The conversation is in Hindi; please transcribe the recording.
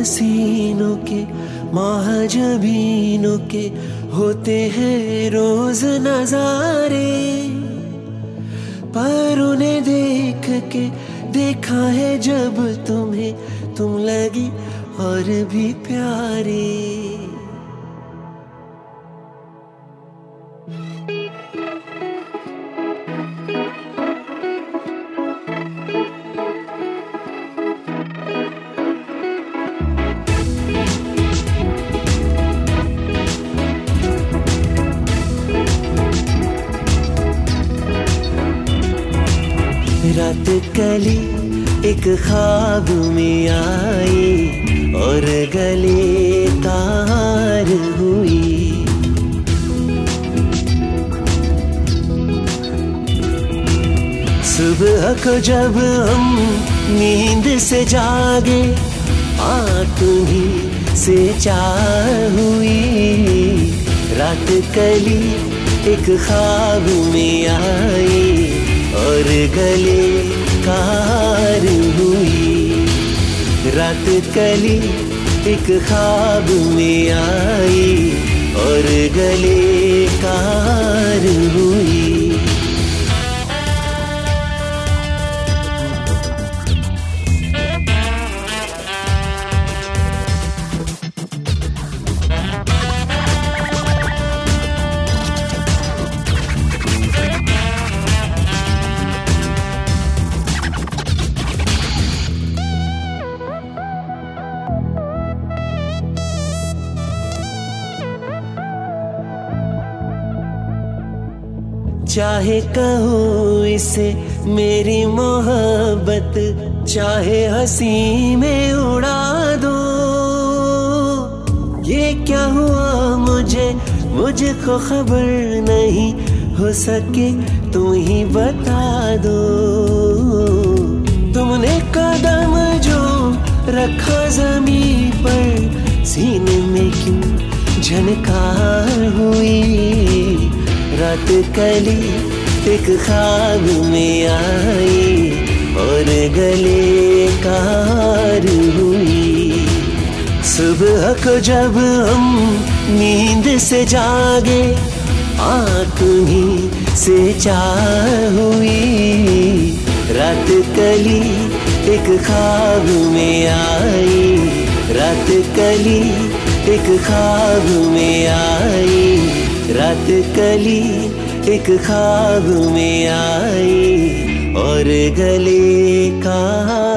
सीनों के महाजबीनों के होते हैं रोज नजारे, पर उन्हें देख के देखा है जब तुम्हें तुम लगी और भी प्यारे। रात कली एक ख्वाब में आई और गले तार हुई। सुबह को जब हम नींद से जागे आँख तुम्हीं से चाह हुई। रात कली एक ख्वाब में आई और गले कार हुई। रात कली एक ख्वाब में आई और गले कार हुई। चाहे कहो इसे मेरी मोहब्बत, चाहे हंसी में उड़ा दो। ये क्या हुआ मुझको खबर नहीं, हो सके तुम ही बता दो। तुमने कदम जो रखा जमीन पर, सीने में क्यों झनकार हुई। रात कली एक ख्वाब में आई और गले कार हुई। सुबह को जब हम नींद से जागे आँख तुम्हीं से चाह हुई। रात कली एक ख्वाब में आई, रात कली एक ख्वाब में आई, रात कली एक ख्वाब में आई और गले का